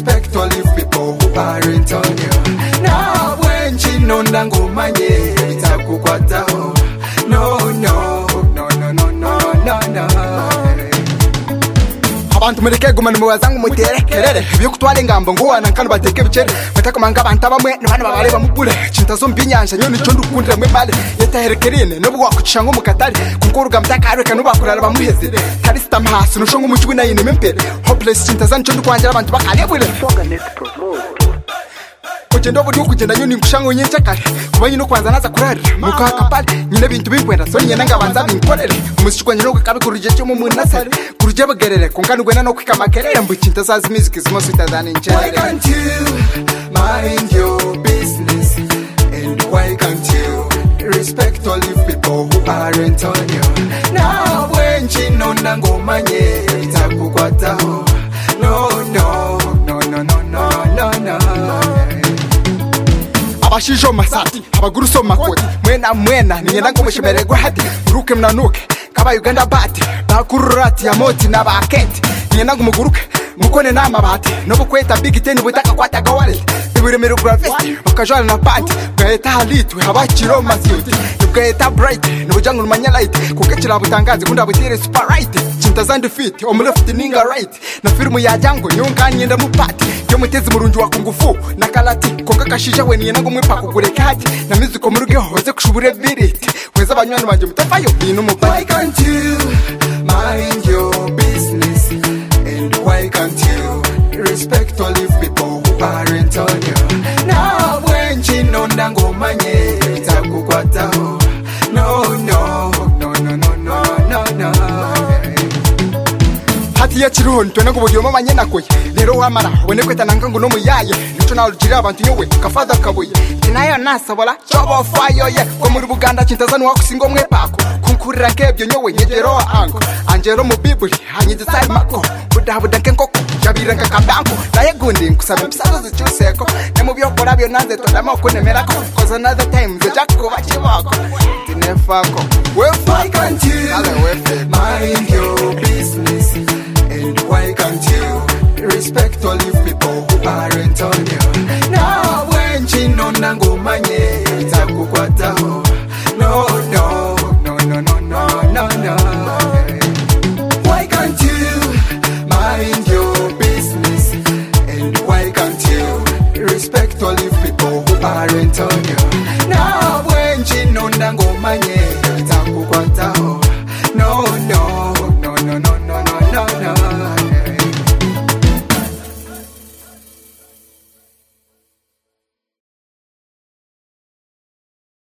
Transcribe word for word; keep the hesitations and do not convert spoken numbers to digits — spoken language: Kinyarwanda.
respect all you people who aren't on you. Now when she no nango manye itakukwatao. No no no no no no no no. Abantu mureke gumana mubazangu mutere kerere byo kutwara ngambo ngo wana kandi bateke bicere batakomanga abantu abamwe n'abana babareba mubule cinta zo mbinyanja nyoni cyo ndukundira mwe male yataherekerine no bwo wakucisha ngo mukatari kukuruga mtakareka no bakurara bamuheze kari stam hasi no shongo mucwi na yine mempere hopeless cinta zan cyo ndukwangira abantu bakarebule kugenda buri kugenda nyoni ngushango nyencha kare kubanyi no kwanza naza kurarira muka kapali nyine bintu bikwenda so nyene ngabanza binkorere umushyikwa nyine ukabikuruje cyo mu munasare kuruje bagerere konkani gwena no kwikamakerere mbucinta sazi music zimo sweeter than in cherry. Why can't you mind your business and why can't you respect all you people who aren't on you? Now when she no nango manye itakukwatao. No no no no no no no no. Abashijo masati abaguruso makoti mwena mwena ninyenda ngo mushemererwa hati ruke mnanuke kaba Uganda bati bakururati ya moti na baketi ninyenda ngo muguruke mukone namabati no bukweta big ten butaka kwata gawale ibiremero gravity bakajana na party gaeta halitwe abakiro masiti gaeta bright no bujangu manya light kukecira butangaze kunda butire super right cinta zandi fit on left ninga right na filmu ya jango nyonga nyenda mu party yo mutezi murunji wa kungufu na kalati koka kashija we ninyenda ngo mwipa kugure kati na muziko muruge hoze kushubure biriti kweza abanywani banje mutafayo binu mu party. Why can't you mind your business and why can't you respect all you people who aren't on you? Now when she no nango manye itakukwatao. No no no no no no no no. Hati ya chiruho ntwena ngo bodiyo manye nakoye rero wamara wene kweta nangango no muyaye nico nawo jira abantu nyowe kafada kabuye kinayo nasabola chobo fayo ye ko muri Buganda cintazanu wakusingo mwe pako kunkurira nkebyo nyowe nyegero anko angero mu bibuli hanyize sai mako budabuda kenkoko jabiranga kabanko naye gundi nkusaba bisazo zicyuseko ne mu byokora byo nanze todama ko nemerako cause another time ze jakko bachibako tinefako. Why can't you mind your business and why can't you respect all you people who aren't on you? Now when she no nango manye itakukwata.